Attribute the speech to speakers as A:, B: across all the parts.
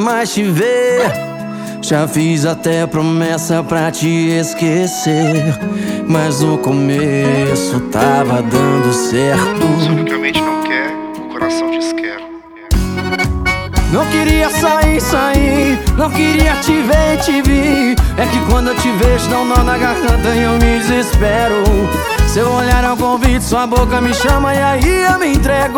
A: mais te ver. Já fiz até promessa pra te esquecer, mas no começo tava dando certo.
B: Sobre o que a mente não quer, o coração diz quero.
A: Não queria sair, não queria te ver e te vi. É que quando eu te vejo dá um nó na garganta e eu me desespero. Seu olhar é um convite, sua boca me chama e aí eu me entrego.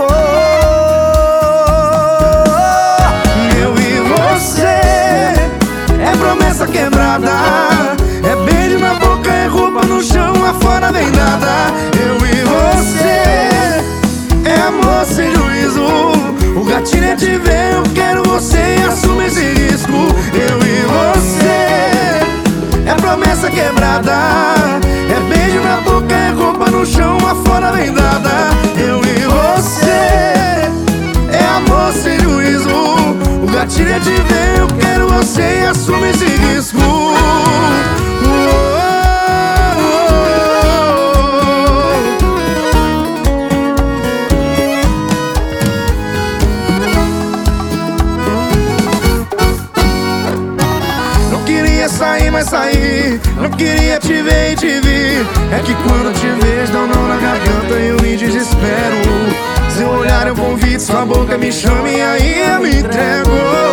C: Eu e você é promessa quebrada, é beijo na boca, é roupa no chão, afora vem nada. Eu e você é amor sem juízo, o gatilho é te ver, eu quero você e assumo esse risco. Eu e você é promessa quebrada, é beijo na boca, é roupa no chão, afora vem nada. Eu e você é amor sem juízo, o gatilho é te ver, eu quero você e assumo esse risco. Não queria sair, mas saí. Não queria te ver e te vi. É que quando te vejo dá um nó na garganta e eu me desespero. Seu olhar é um convite, sua boca me chama e aí eu me entrego.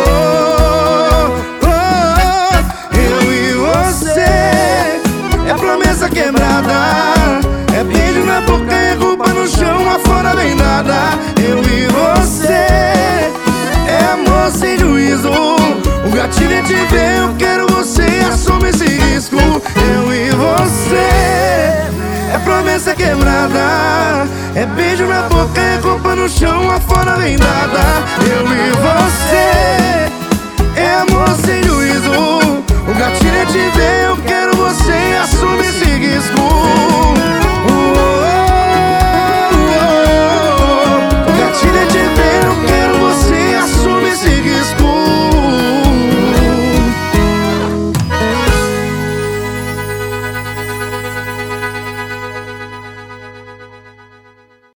C: Eu e você é promessa quebrada, é beijo na boca, é roupa no chão, afora vem nada. Eu e você é amor sem juízo, o gatilho é te ver, eu quero você e assumo esse risco. Eu e você é promessa quebrada, é beijo na boca, é roupa no chão, afora vem nada. Eu e você é amor sem